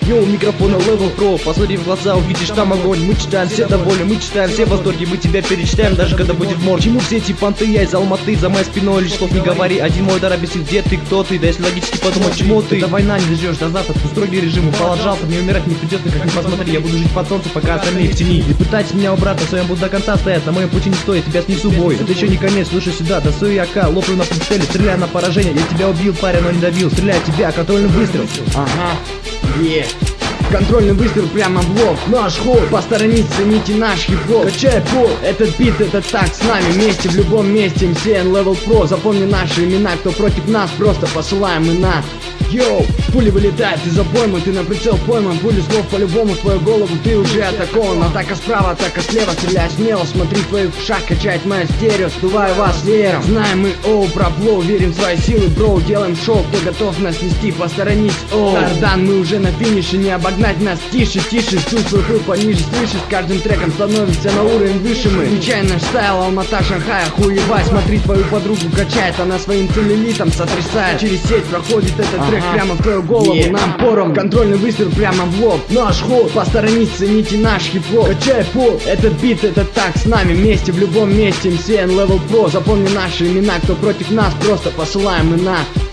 Йоу, микрофона Level Pro, посмотри в глаза, увидишь там огонь. Мы читаем, все довольны, мы читаем, все в восторге. Мы тебя перечитаем, даже когда будет мор. Чему все эти понты, я из Алматы, за моей спиной лишь слов не говори. Один мой удар объяснит, где ты, кто ты. Да если логически подумать, чему ты. Это война, не дождешь до завтра, тут строгий режим. Упал, отжался, мне умирать не придется, как ни посмотри. Я буду жить под солнцем, пока остальные в тени. Не пытайтесь меня убрать, на своем буду до конца стоять. На моем пути не стоит, тебя снесу бой. Это еще не конец, слушай сюда, тасую я АК, лоплю на прицеле, стреляю на поражение. Я тебя убил, парень, но не добил. Стреляю тебя, контрольный выстрел. Ага, контрольный выстрел прямо в лоб. Наш ход, посторонись, цените наш хип-хоп. Качай пол, этот бит, это так, с нами вместе, в любом месте. MCN Level Pro, запомни наши имена. Кто против нас, просто посылаем и на. Йоу, пули вылетает из обоймы, ты на прицел пойман. Пули слов по-любому в твою голову, ты уже атакован. Атака справа, атака слева, стреляй смело. Смотри твоих шаг, качает моя стерео, сдуваю вас веером. Знаем мы, про плоу, верим в свои силы, броу. Делаем шоу, кто готов нас нести, посторонись, Тардан, мы уже на финише, не обогнать нас. Тише, тише, чуй свой пыл пониже, слышишь, с каждым треком становимся на уровень выше мы. Включай наш стайл, Алмата, Шанхай, охуевай. Смотри твою подругу качает, она своим целлюлитом сотрясает. Через сеть проходит этот трек прямо в твою голову, нам пором. Контрольный выстрел прямо в лоб. Наш ход, посторонись, цените наш хип-хоп. Качай пол, этот бит, это так, с нами вместе, в любом месте. MCN Level Pro, запомни наши имена. Кто против нас, просто посылаем и на.